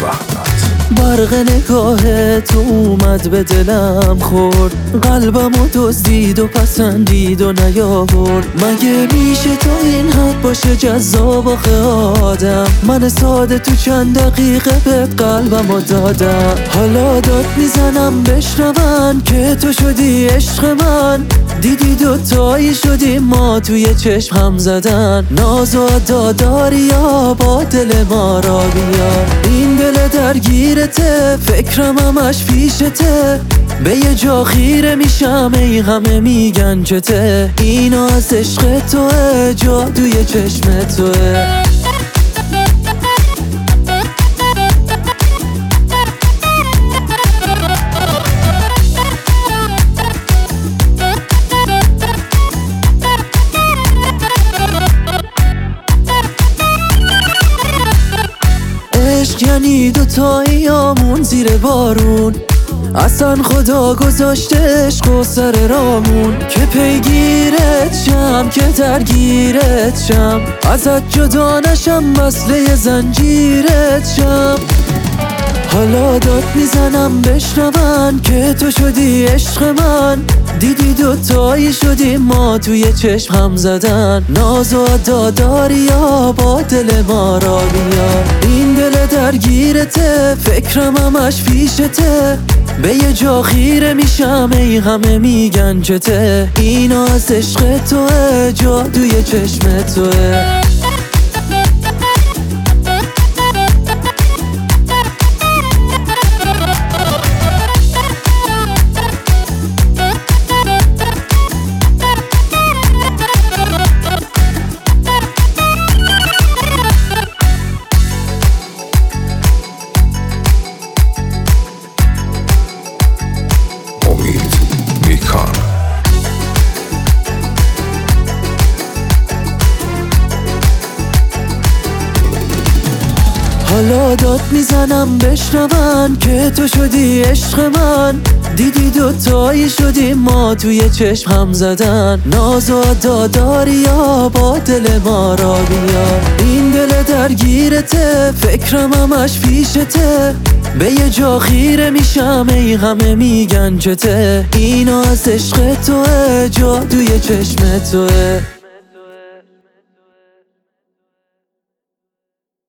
برق نگاهت اومد به دلم خورد، قلبمو دزدید و پسندید و نیاورد. مگه میشه تو این حد باشه جذاب آخه آدم؟ من ساده تو چند دقیقه بهت قلبمو دادم. حالا داد میزنم بشنون که تو شدی عشق من. دیدی دوتایی شدیم ما توی چشم هم زدن. ناز و داداریا با دل ما را بیار. این دل درگیرته، فکرم همش پیشته. به یه جا خیره میشم ای همه میگن چته. اینا از عشق توه، جادوی چشم توه. یعنی دوتاییامون زیر بارون، اصلا خدا گذاشته عشق و سر رامون. که پیگیرت شم، که درگیرت شم، ازت جدا نشم، مثل زنجیرت شم. حالا داد میزنم بشنون که تو شدی عشق من. دیدی دوتایی شدیم ما توی چشم هم زدن. ناز و داداریا با دل ما را بیار. این دل درگیرته، فکرم همش پیشته. به یه جا خیره میشم ای همه میگن چته. اینا از عشق توه، جادوی چشم توه. حالا داد میزنم بشنون که تو شدی عشق من. دیدی دوتایی شدیم ما توی چشم هم زدن. ناز و داداریا با دل ما را بیار. این دل درگیرته، فکرم همش پیشته. به یه جا خیره میشم ای همه میگن چته. اینا از عشق توه، جادوی چشم توه.